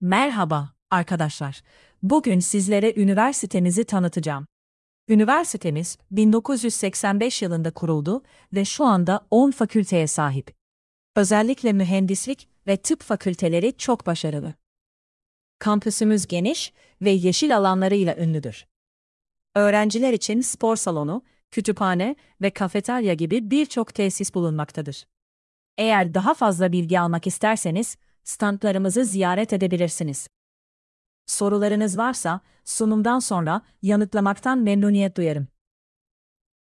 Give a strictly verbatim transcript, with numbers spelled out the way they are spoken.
Merhaba arkadaşlar. Bugün sizlere üniversitemizi tanıtacağım. Üniversitemiz bin dokuz yüz seksen beş yılında kuruldu ve şu anda on fakülteye sahip. Özellikle mühendislik ve tıp fakülteleri çok başarılı. Kampüsümüz geniş ve yeşil alanlarıyla ünlüdür. Öğrenciler için spor salonu, kütüphane ve kafeterya gibi birçok tesis bulunmaktadır. Eğer daha fazla bilgi almak isterseniz, standlarımızı ziyaret edebilirsiniz. Sorularınız varsa, sunumdan sonra yanıtlamaktan memnuniyet duyarım.